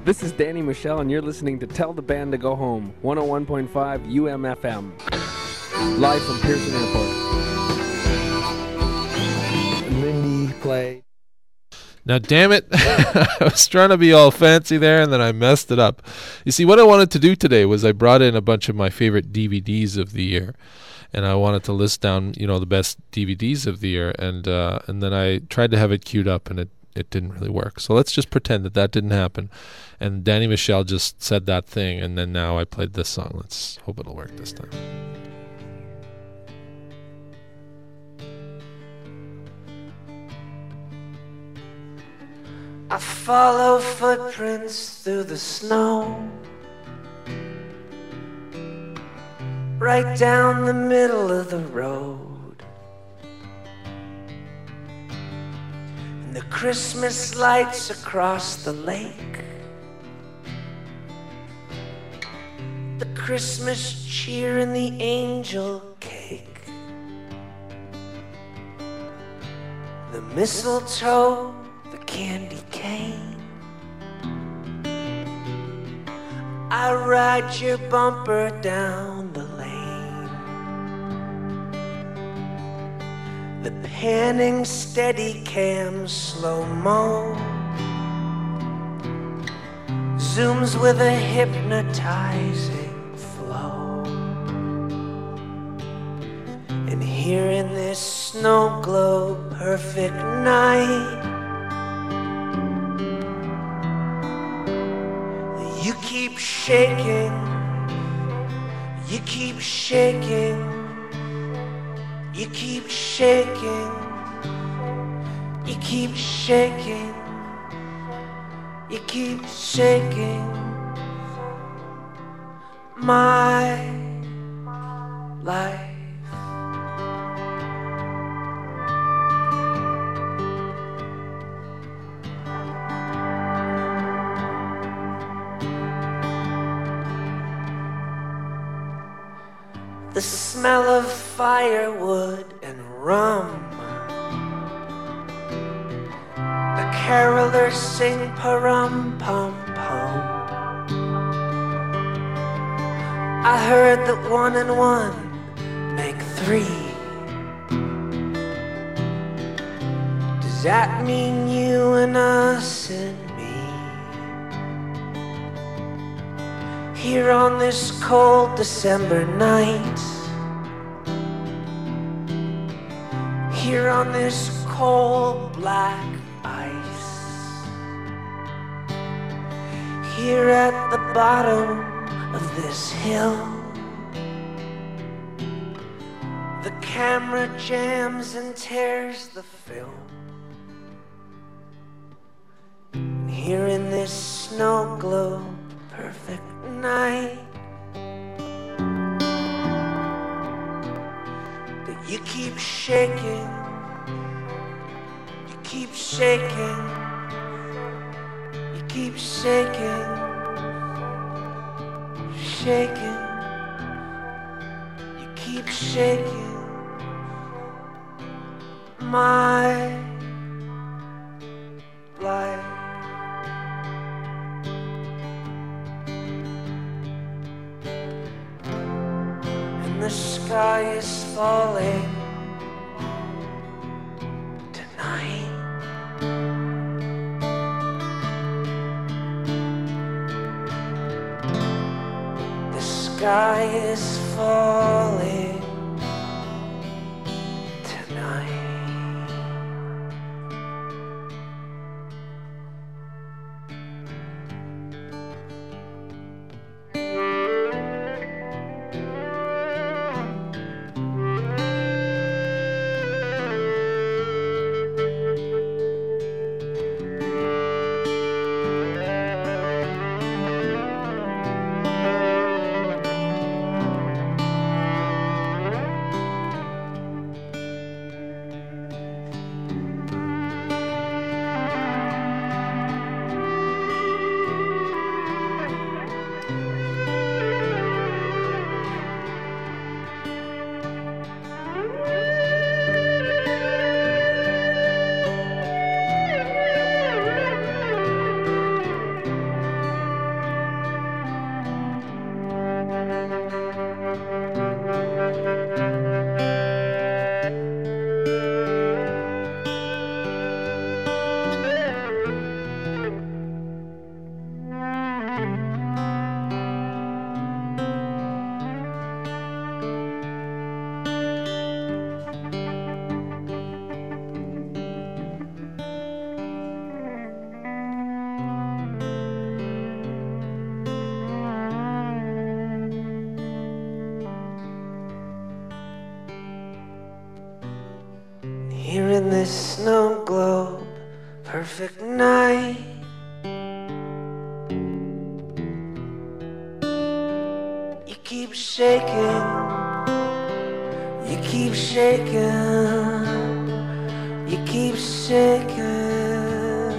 This is Danny Michelle, and you're listening to Tell the Band to Go Home, 101.5 UMFM, live from Pearson Airport. Lindy played. Now, damn it, I was trying to be all fancy there, and then I messed it up. You see, what I wanted to do today was I brought in a bunch of my favorite DVDs of the year, and I wanted to list down, the best DVDs of the year, and then I tried to have it queued up, and it didn't really work. So let's just pretend that didn't happen. And Danny Michelle just said that thing, and then now I played this song. Let's hope it'll work this time. I follow footprints through the snow, right down the middle of the road. And the Christmas lights across the lake, the Christmas cheer and the angel cake, the mistletoe, the candy cane. I ride your bumper down the lane, the panning steady cam slow-mo zooms with a hypnotizing flow. And here in this snow globe perfect night, you keep shaking, you keep shaking, you keep shaking, you keep shaking, you keep shaking my life. The smell of firewood and rum, the carolers sing pa-rum-pum-pum. I heard that 1 and 1 make 3. Does that mean you and us and here on this cold December night, here on this cold black ice, here at the bottom of this hill, the camera jams and tears the film. And here in this snow globe perfect night, that you keep shaking, you keep shaking, you keep shaking, shaking, you keep shaking my life. The sky is falling tonight. The sky is falling tonight. here in this snow globe, perfect night. You keep shaking, you keep shaking, you keep shaking,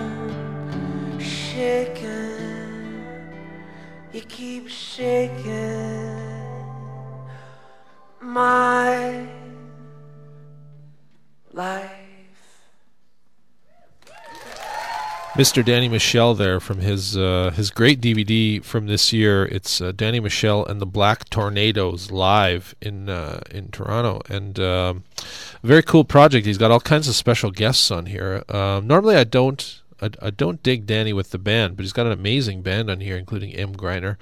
shaking, you keep shaking my life. Mr. Danny Michel there from his great DVD from this year. It's Danny Michel and the Black Tornadoes live in Toronto, and a very cool project. He's got all kinds of special guests on here. Normally, I don't dig Danny with the band, but he's got an amazing band on here, including M. Greiner,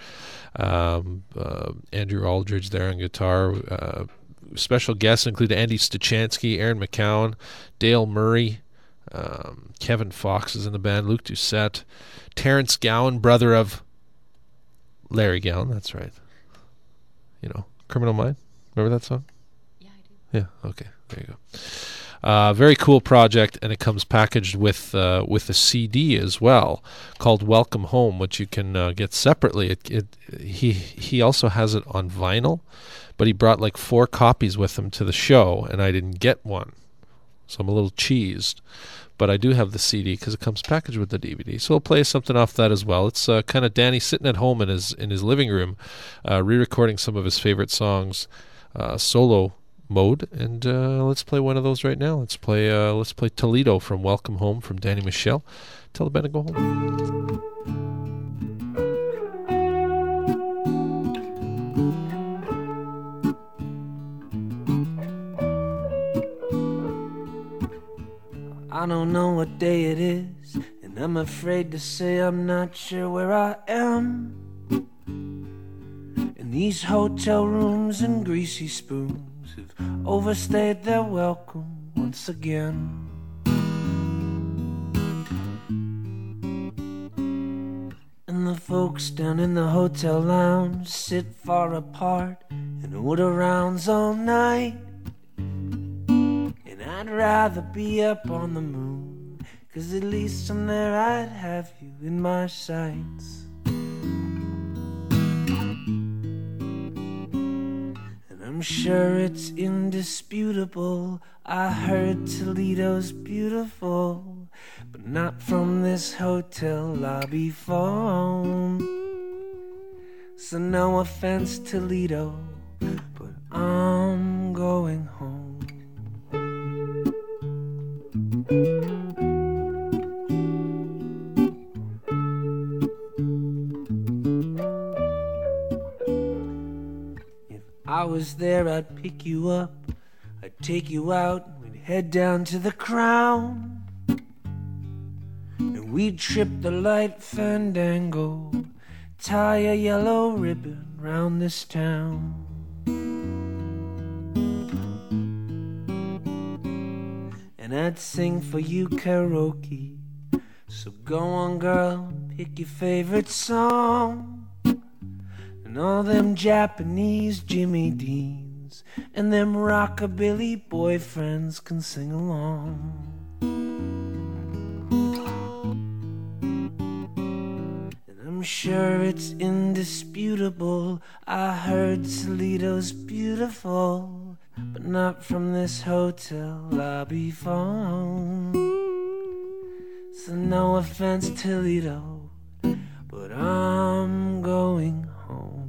Andrew Aldridge there on guitar. Special guests include Andy Stuchansky, Aaron McCown, Dale Murray. Kevin Fox is in the band, Luke Doucette, Terrence Gowan, brother of Larry Gowan, that's right. You know, Criminal Mind. Remember that song? Yeah, I do. Yeah, okay, there you go. Very cool project, and it comes packaged with a CD as well called Welcome Home, which you can get separately. He also has it on vinyl, but he brought like 4 copies with him to the show, and I didn't get one. So I'm a little cheesed. But I do have the CD because it comes packaged with the DVD. So we'll play something off that as well. It's kind of Danny sitting at home in his living room, re-recording some of his favorite songs, solo mode. And let's play one of those right now. Let's play Toledo from Welcome Home from Danny Michel. Tell the band to go home. I don't know what day it is, and I'm afraid to say I'm not sure where I am. And these hotel rooms and greasy spoons have overstayed their welcome once again. And the folks down in the hotel lounge sit far apart and order rounds all night. I'd rather be up on the moon, 'cause at least from there I'd have you in my sights. And I'm sure it's indisputable, I heard Toledo's beautiful, but not from this hotel lobby phone. So no offense, Toledo, but I'm going home. If I was there, I'd pick you up, I'd take you out, we'd head down to the Crown, and we'd trip the light fandango, tie a yellow ribbon round this town. And I'd sing for you karaoke. So go on, girl, pick your favorite song. And all them Japanese Jimmy Deans and them rockabilly boyfriends can sing along. And I'm sure it's indisputable, I heard Toledo's beautiful, but not from this hotel lobby phone. So no offense, Toledo, but I'm going home.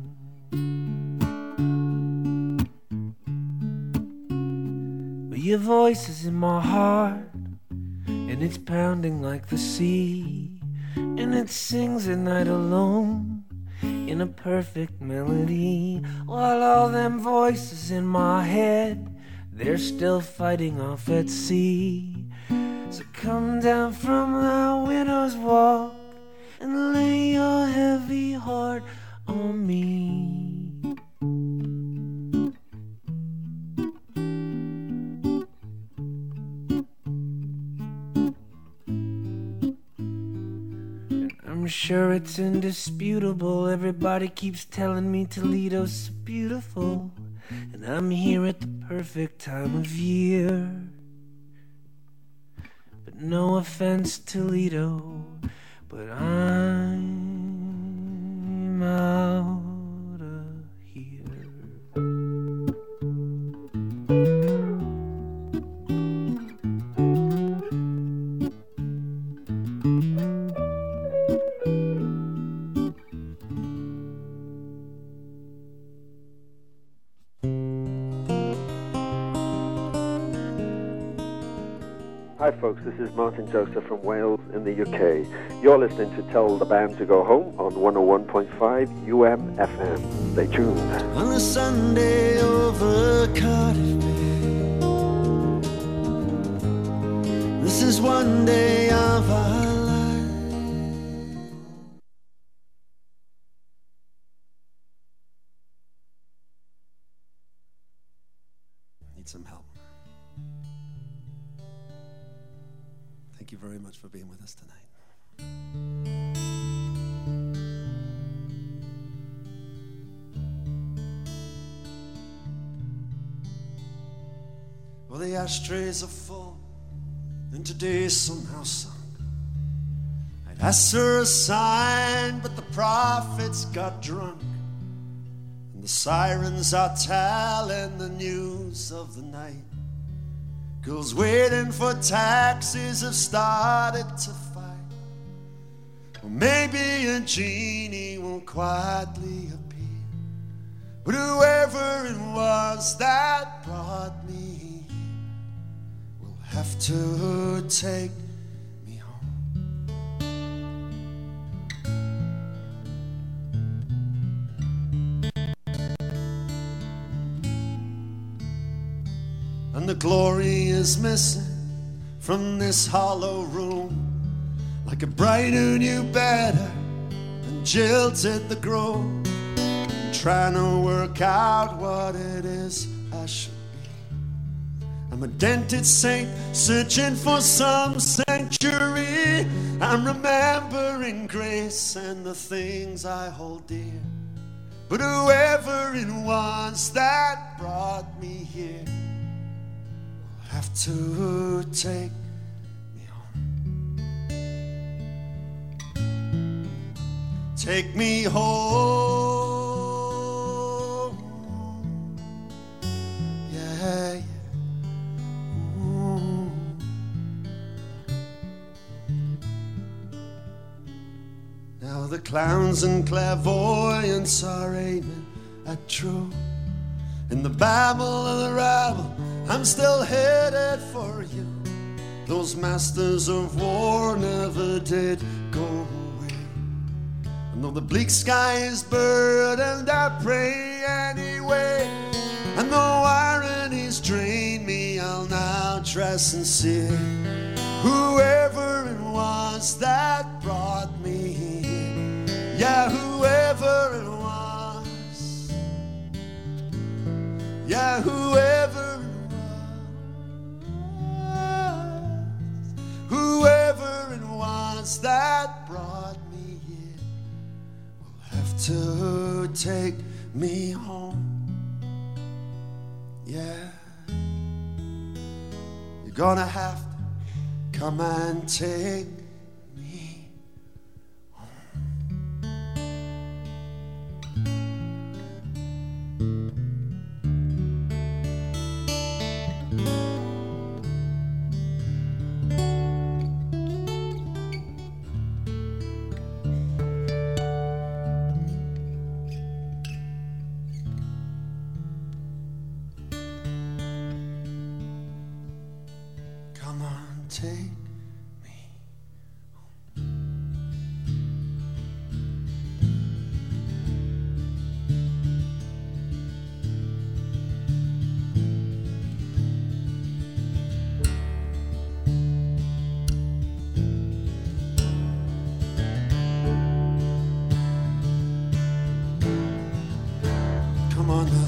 But your voice is in my heart, and it's pounding like the sea, and it sings at night alone in a perfect melody, while all them voices in my head, they're still fighting off at sea. So come down from the widow's walk and lay your heavy heart on me. And I'm sure it's indisputable, everybody keeps telling me Toledo's so beautiful, and I'm here at the perfect time of year. but no offense, Toledo, but I'm out of here. Hi folks, this is Martin Joseph from Wales in the UK. You're listening to Tell the Band to Go Home on 101.5 UMFM. Stay tuned. On a Sunday over Cardiff Bay, this is one day of our life. Need some help. Thank you very much for being with us tonight. Well, the ashtrays are full, and today's somehow sunk. I'd asked her a sign, but the prophets got drunk, and the sirens are telling the news of the night. Girls waiting for taxis have started to fight. Or maybe a genie will quietly appear. But whoever it was that brought me here will have to take me home. And the glory is missing from this hollow room, like a bride who knew better and jilted the groom, trying to work out what it is I should be. I'm a dented saint searching for some sanctuary. I'm remembering grace and the things I hold dear. But whoever it was that brought me here have to take me home. Take me home. Yeah, yeah. Ooh. Now the clowns and clairvoyants are aiming at true. In the babble of the rabble, I'm still headed for you. Those masters of war never did go away. And though the bleak sky is burdened, I pray anyway. And though ironies drain me, I'll now try sincere. Whoever it was that brought me here, yeah, whoever it was, yeah, whoever whoever it was that brought me here will have to take me home. Yeah, you're gonna have to come and take me home. Come on, take me home. Come on now.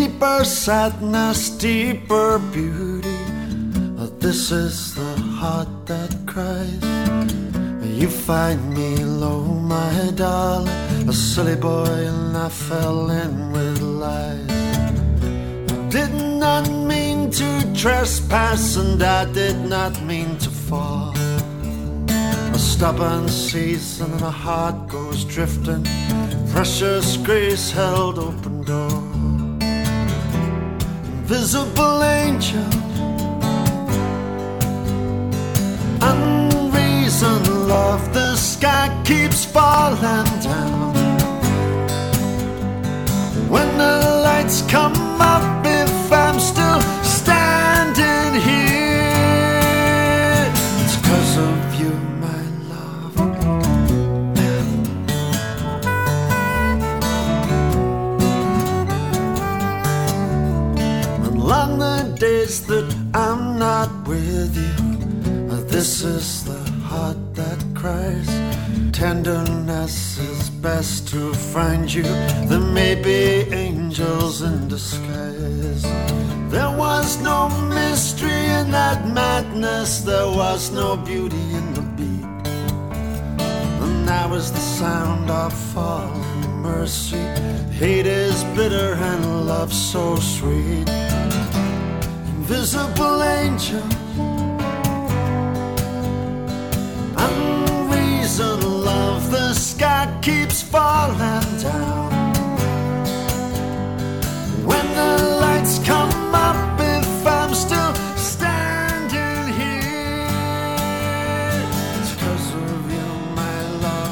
deeper sadness, deeper beauty. This is the heart that cries. You find me low, my darling, a silly boy, and I fell in with lies. I did not mean to trespass, and I did not mean to fall. A stubborn season and a heart goes drifting. Precious grace held open door. Invisible angel, unreasoned love, the sky keeps falling down. When the lights come up, if I'm still standing here, it's 'cause of you, my love. And long the days that I'm not with you, this is the heart that cries. Tenderness is best to find you. There may be angels in disguise. There was no mystery in that madness. There was no beauty in the beat. And now is the sound of falling mercy. Hate is bitter and love so sweet. Invisible angel, unreasoned love, the sky keeps falling down. When the lights come up, if I'm still standing here, it's 'cause of you, my love.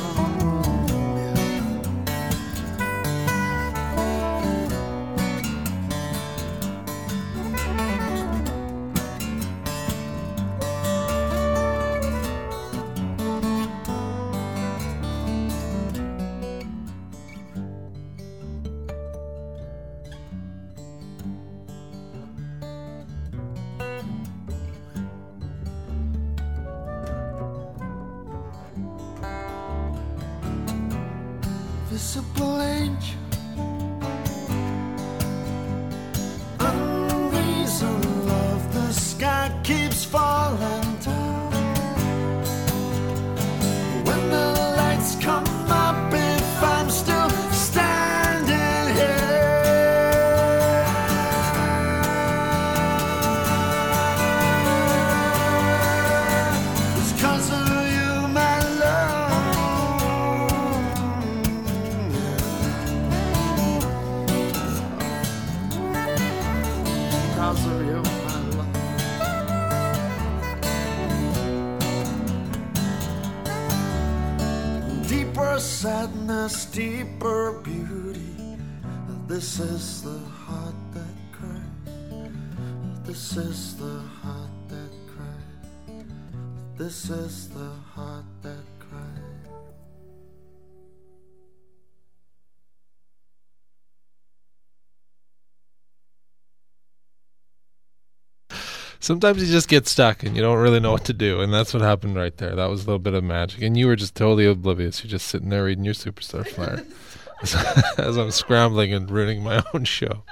Invisible angel, unreasoned love, the sky keeps falling down. When the lights come up, if I'm still standing here, it's 'cause of you, my love. Because of you, my love. Deeper sadness, deeper beauty. This is the heart that cries. This is the heart that cries. This is the heart that cries. Sometimes you just get stuck and you don't really know what to do, and that's what happened right there. That was a little bit of magic, and you were just totally oblivious. You're just sitting there reading your Superstar Flyer as I'm scrambling and ruining my own show.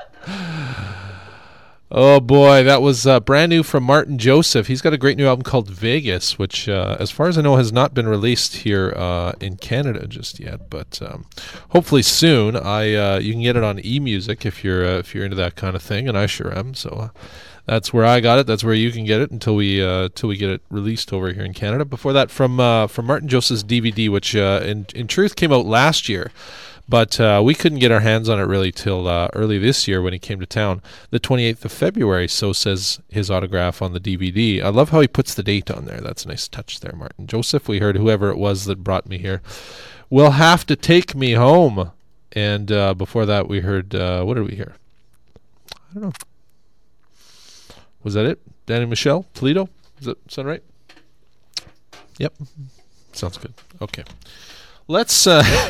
Oh boy, that was brand new from Martin Joseph. He's got a great new album called Vegas, which, as far as I know, has not been released here in Canada just yet. But hopefully soon. You can get it on eMusic if you're into that kind of thing, and I sure am. So that's where I got it. That's where you can get it until we get it released over here in Canada. Before that, from Martin Joseph's DVD, which in truth came out last year. But we couldn't get our hands on it really till early this year when he came to town, the 28th of February, so says his autograph on the DVD. I love how he puts the date on there. That's a nice touch there, Martin Joseph. We heard whoever it was that brought me here. Will have to take me home. And before that, we heard, what did we hear? I don't know. Was that it? Danny Michel? Toledo? Does that sound right? Yep. Sounds good. Okay. Let's...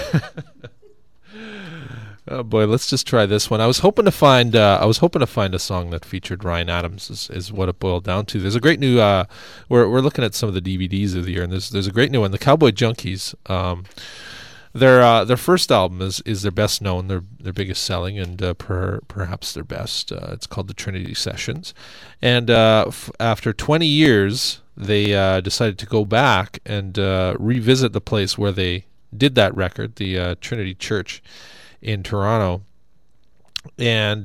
Oh boy, let's just try this one. I was hoping to find a song that featured Ryan Adams. Is what it boiled down to. There's a great new. We're looking at some of the DVDs of the year, and there's a great new one, The Cowboy Junkies. Their first album is their best known, their biggest selling, and perhaps their best. It's called the Trinity Sessions, and after 20 years, they decided to go back and revisit the place where they did that record, the Trinity Church in Toronto, and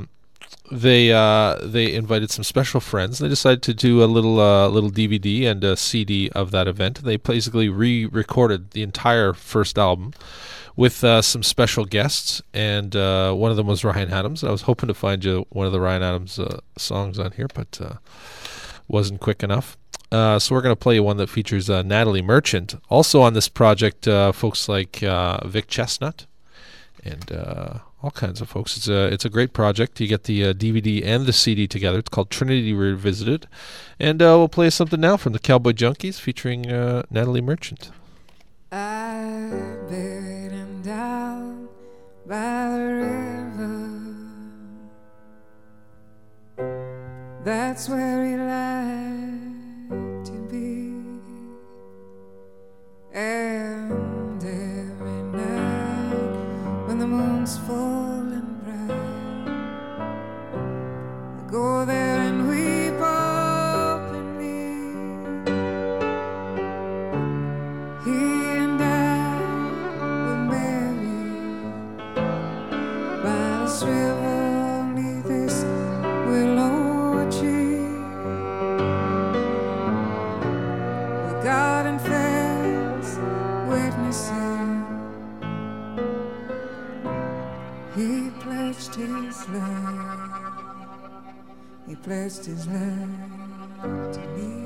they invited some special friends. They decided to do a little DVD and a CD of that event. They basically re-recorded the entire first album with some special guests, and one of them was Ryan Adams. I was hoping to find you one of the Ryan Adams songs on here, but wasn't quick enough. So we're going to play one that features Natalie Merchant. Also on this project, folks like Vic Chestnut and all kinds of folks. It's a great project. You get the DVD and the CD together. It's called Trinity Revisited. And we'll play something now from the Cowboy Junkies featuring Natalie Merchant. I buried him down by the river. That's where he liked to be. And every night when the moon's falling bright, I go there and weep openly. He and I were married by this river neath this willow tree. The garden fails witnessing. He pledged his life. He pledged his life to me.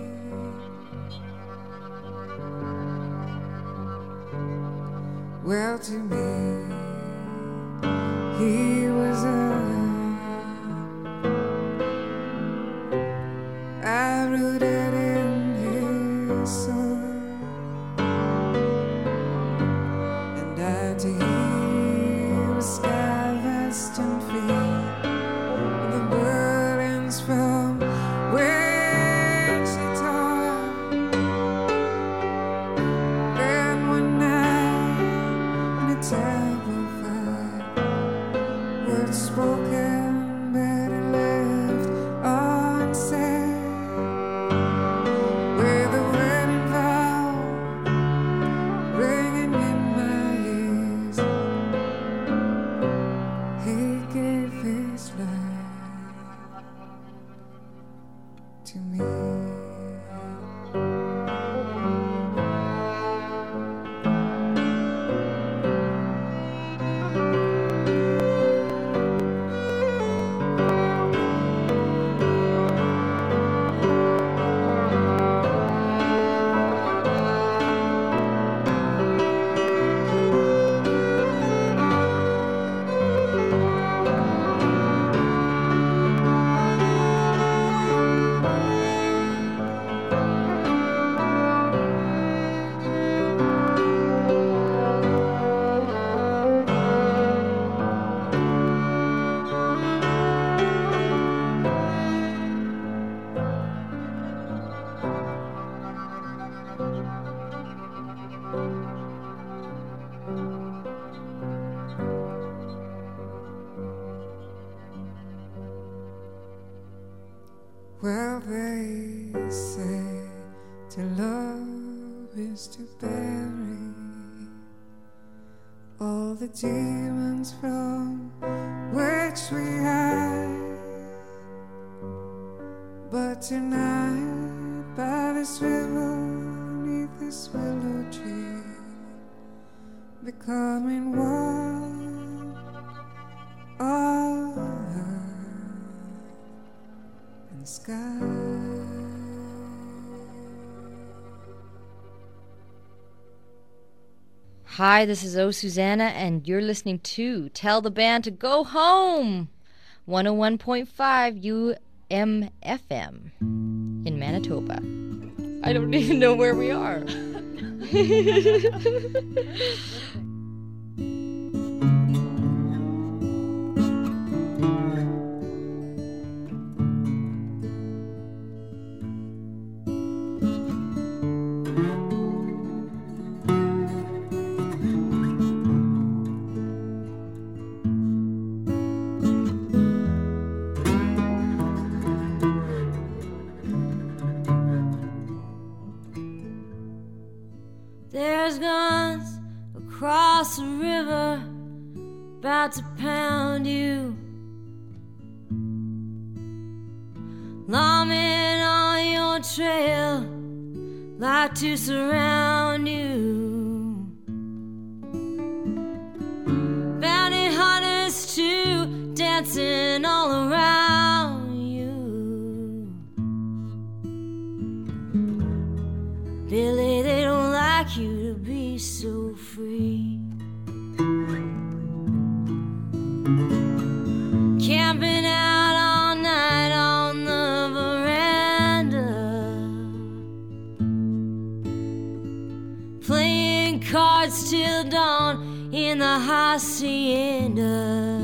Well, to me, he was I rooted in his soul, and I to he was sky vast and free, the burdens from which he tore. Then one night in a terrible fight, words spoken better left unsaid, with a wedding vow ringing in my ears. He gave his life to me. Well, they say to love is to bury all the demons from which we hide. But tonight, by this river, neath this willow tree, becoming one of earth and sky. Hi, this is O Susanna, and you're listening to Tell the Band to Go Home, 101.5 UMFM in Manitoba. I don't even know where we are. about to pound you. Lawmen on your trail like to surround you. Bounty hunters too, dancing all around you. Billy, they don't like you to be so free. Camping out all night on the veranda, playing cards till dawn in the hacienda.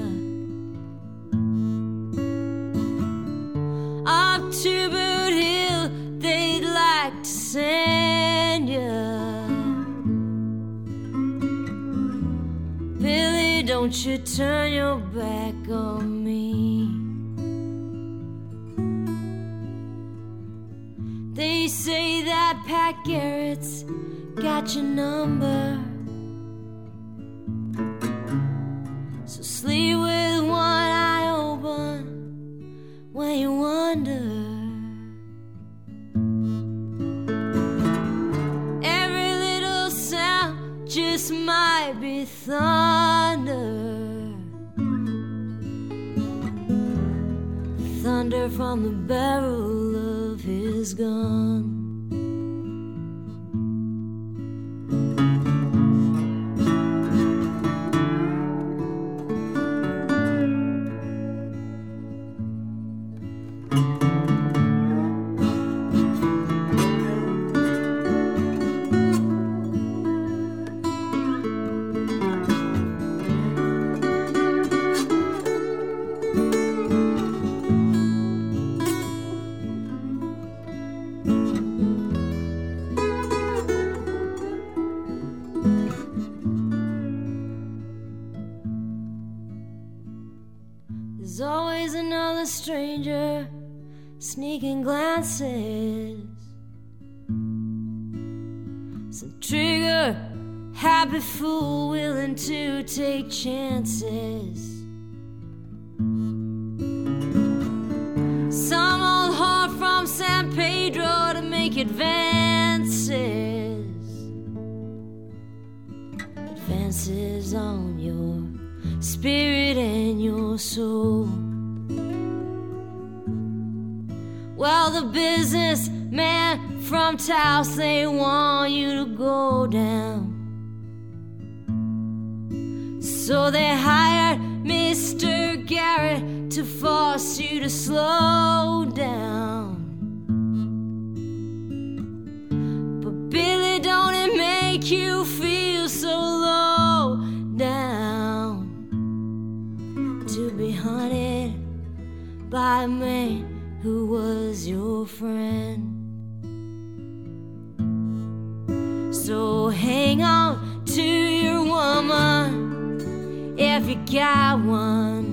Up to Boot Hill they'd like to send you. Billy, don't you turn your back on me. They say that Pat Garrett's got your number, so sleep with one eye open when you wonder. Every little sound just might be thunder. Thunder from the barrel of his gun. There's always another stranger sneaking glances. Some trigger happy fool willing to take chances. Some old whore from San Pedro to make advances. Advances on your spirit and your soul. Well, the businessman from Taos, they want you to go down. So they hired Mr. Garrett to force you to slow down. But Billy, don't it make you feel so low down to be hunted by a man who was your friend? So hang on to your woman if you got one.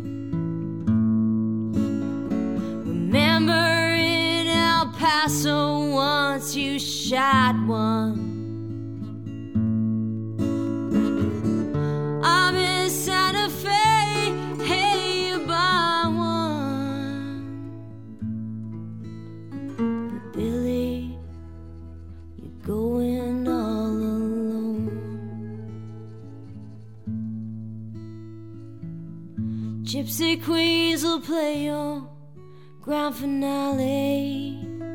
Remember in El Paso once you shot one. I'm in Santa Fe, hey, you buy one. But Billy, you're going all alone. Gypsy Queens will play your grand finale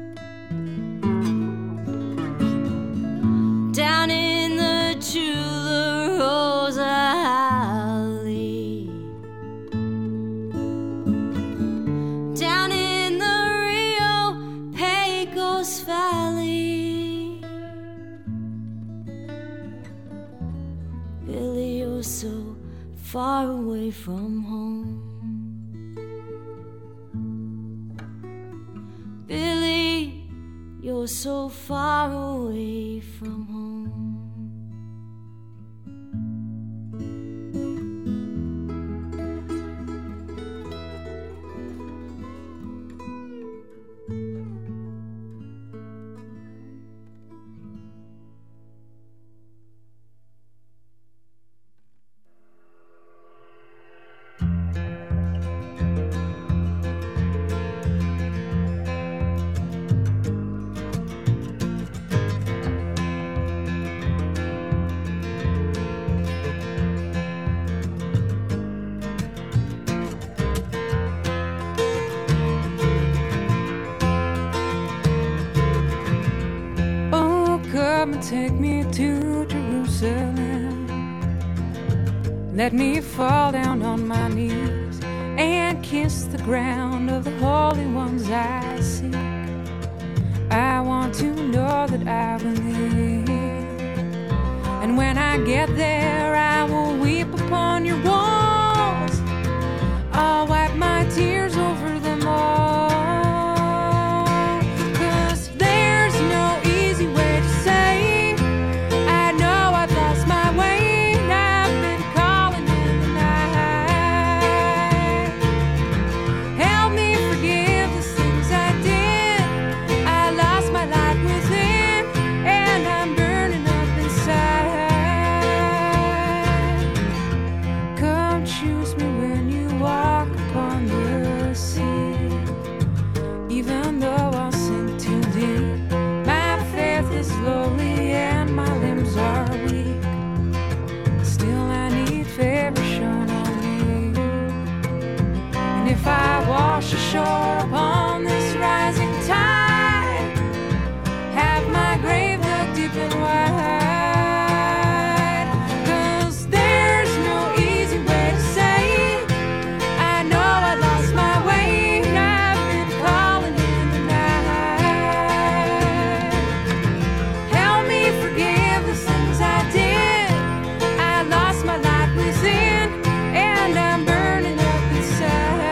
down in the Chula Rosa Alley, down in the Rio Pecos Valley. Billy, you're so far away from home. Billy, you're so far away from home. take me to Jerusalem. Let me fall down on my knees and kiss the ground of the holy ones I seek. I want to know that I will live, and when I get there I will weep upon your walls. I'll wipe my tears over them all, 'cause there's no easy way to say I know I've lost my way and I've been calling in the night. Help me forgive the things I did. I lost my light within and I'm burning up inside. Come choose me when you walk upon the sea. Even though I'll sink too deep, my faith is lowly and my limbs are weak. Still I need favor shown on me. And if I wash ashore upon this rising tide, have my grave dug deep and wide, 'cause there's no easy way to say I know I lost my way and I've been calling in the night. Help me forgive the things I did. I lost my light within and I'm burning up inside.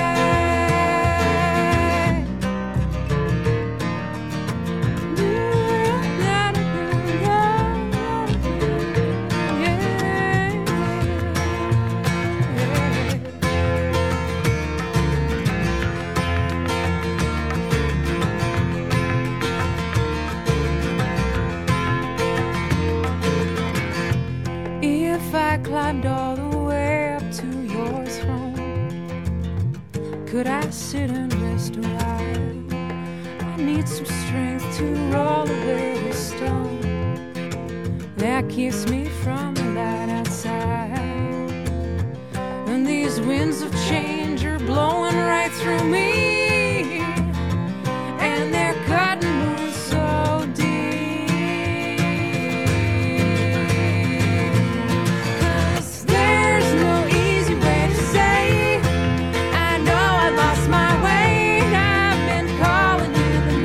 If I climbed all the way up to your throne, could I sit and rest a while? I need some strength to roll away the stone that keeps me from the light outside. And these winds of change are blowing right through me, and they're cutting me so deep. 'Cause there's no easy way to say I know I lost my way and I've been calling in the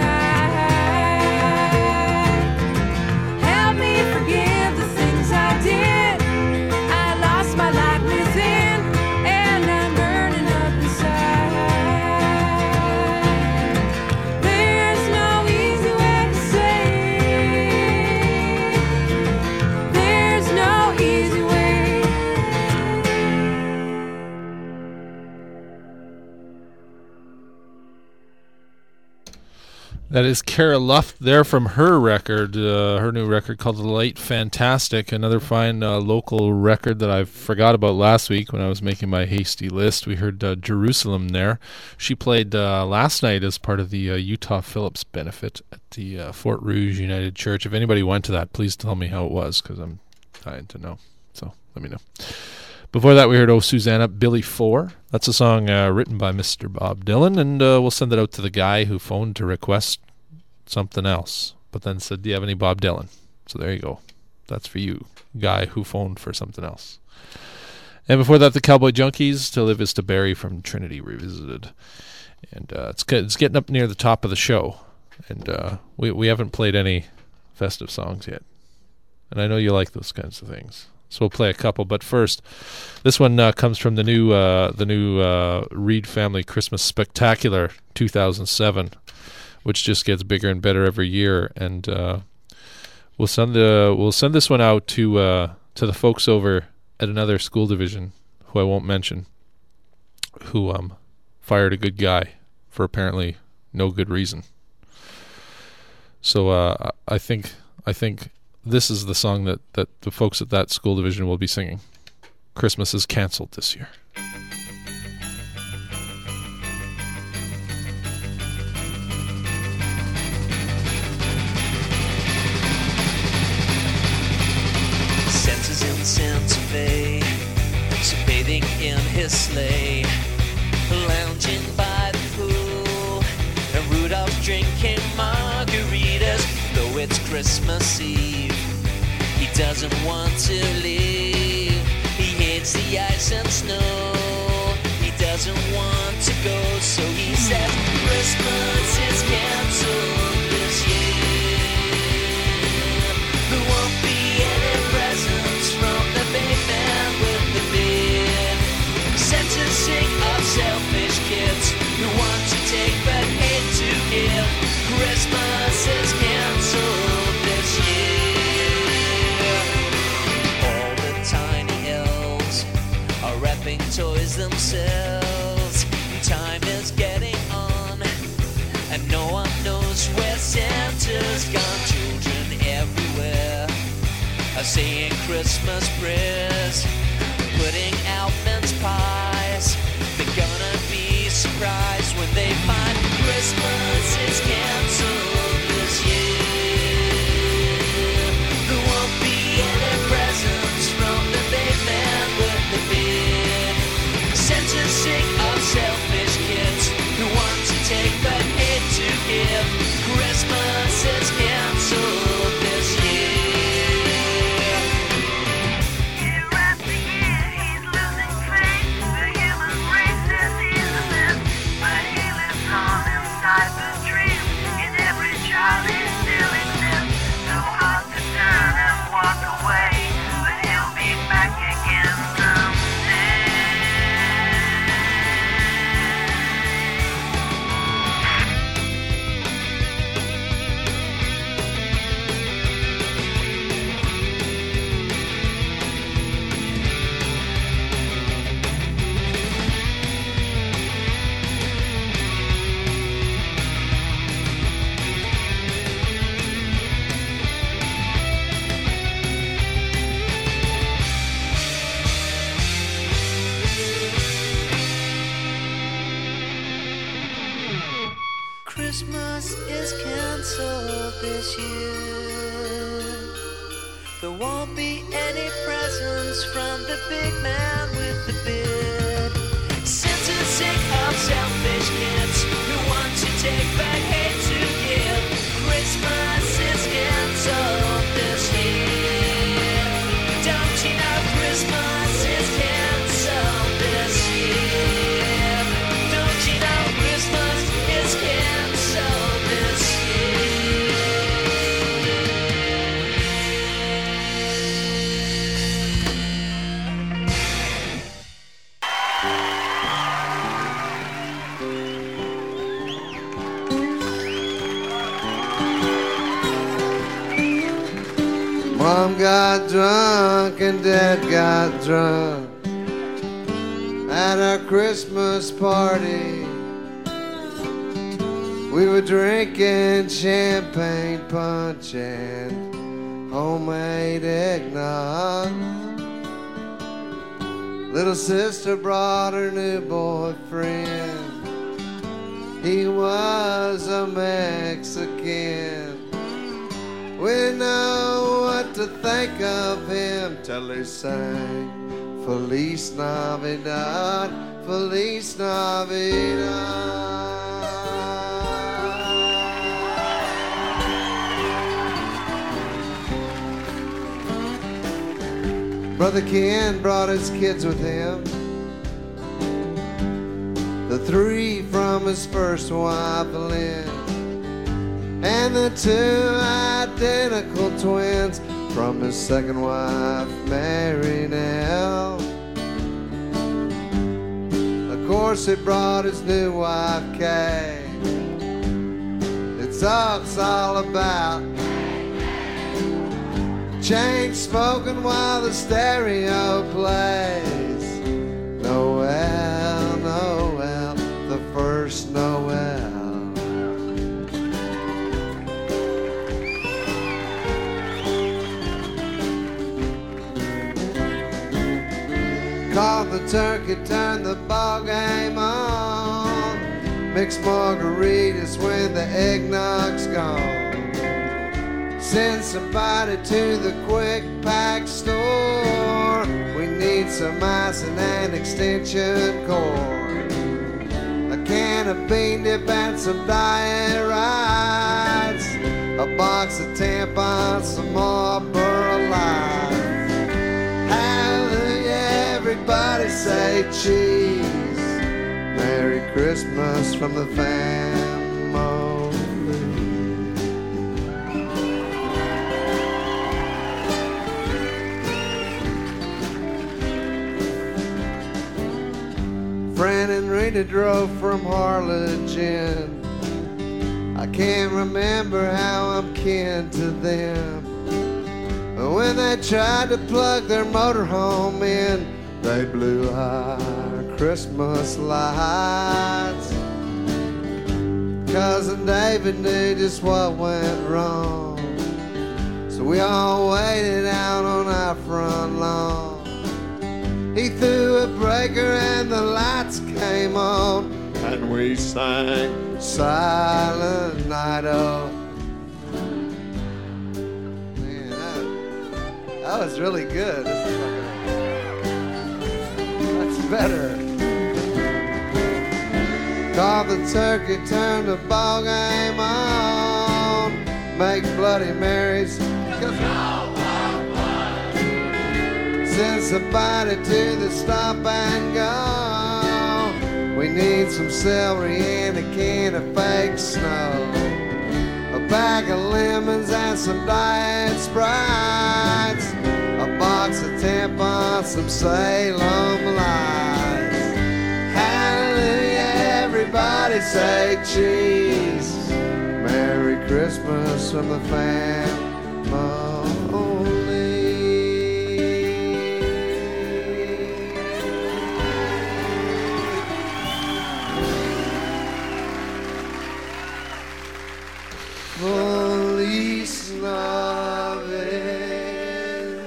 night. Help me forgive the things I did. I lost my light within and I'm burning up inside. There's no easy way to say. There's no easy way. That is Cara Luft there from her record, her new record called The Light Fantastic, another fine local record that I forgot about last week when I was making my hasty list. We heard Jerusalem there. She played last night as part of the Utah Phillips benefit at the Fort Rouge United Church. If anybody went to that, please tell me how it was, because I'm dying to know. So let me know. Before that, we heard Oh Susanna, Billy Four. That's a song written by Mr. Bob Dylan, and we'll send it out to the guy who phoned to request something else, but then said, do you have any Bob Dylan? So there you go. That's for you, guy who phoned for something else. And before that, the Cowboy Junkies, To Live Is To Bury from Trinity Revisited. And it's getting up near the top of the show, and we haven't played any festive songs yet. And I know you like those kinds of things. So we'll play a couple, but first, this one comes from the new Reed Family Christmas Spectacular 2007, which just gets bigger and better every year. And we'll send this one out to the folks over at another school division, who I won't mention, who fired a good guy for apparently no good reason. So I think this is the song that the folks at that school division will be singing. Christmas is canceled this year. Santa's in Santa Fe, so bathing in his sleigh, lounging by the pool, and Rudolph's drinking margaritas, though it's Christmas Eve. doesn't want to leave. He hates the ice and snow. He doesn't want to go, so he says Christmas is canceled this year. There won't be any presents from the big man with the beard. Sent to sing of selfish kids who want to take but hate to give. Christmas is canceled this year. All the tiny elves are wrapping toys themselves. Time is getting on, and no one knows where Santa's gone. Children everywhere are saying Christmas prayers, putting out mince pies. They're gonna be surprised when they find Christmas is canceled this year. There won't be any presents from the big man with the beard. Sent to sing of selfish kids who want to take but hate to give. Christmas is canceled this year. Year after year, he's losing faith. The human race is innocent, but he lives on inside the dream. In every child he still exists. So hard to turn and walk away, but he'll be back again someday. Christmas is canceled this year. There won't be any presents from the big man with the beard. Sent to sick of selfish kids who want to take but hate to give. Christmas is canceled this year. Don't you know Christmas is canceled this year? Don't you know Christmas is canceled this Mom got drunk and Dad got drunk at our Christmas party. We were drinking champagne punch and homemade eggnog. Little sister brought her new boyfriend. He was a Mexican. We know what to think of him till he sang Feliz Navidad, Feliz Navidad. Brother Ken brought his kids with him, the 3 from his first wife Lynn, and the 2 identical twins from his second wife Mary Nell. Of course he brought his new wife Kay. It talks all about chain smoking while the stereo plays Noel, Noel, the first Noel. Caught the turkey, turned the ball game on. Mixed margaritas when the eggnog's gone. Send somebody to the quick pack store. We need some ice and an extension cord, a can of bean dip and some diet rides, a box of tampons, some Marlboro Lights. everybody say cheese. Merry Christmas from the family. Fran and Rita drove from Harlingen. I can't remember how I'm kin to them. But when they tried to plug their motorhome in, they blew our Christmas lights. Cousin David knew just what went wrong, so we all waited out on our front lawn. He threw a breaker and the lights came on, and we sang Silent Night. Oh, man, that was really good. That's better. Call the turkey, turn the ball game on, make Bloody Marys. Send somebody to the stop and go. We need some celery and a can of fake snow, a bag of lemons and some Diet Sprites, a box of tampons, some Salem Lights. Hallelujah, everybody say cheese. Merry Christmas from the family. Police love it.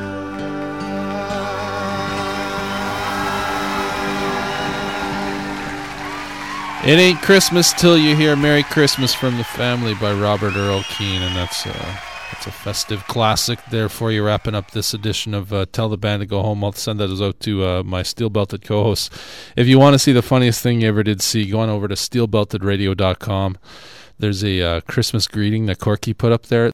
It ain't Christmas till you hear Merry Christmas from the Family by Robert Earl Keen, and that's a festive classic there for you, wrapping up this edition of Tell the Band to Go Home. I'll send that out to my steel-belted co-hosts. If you want to see the funniest thing you ever did see, go on over to steelbeltedradio.com. There's a Christmas greeting that Corky put up there.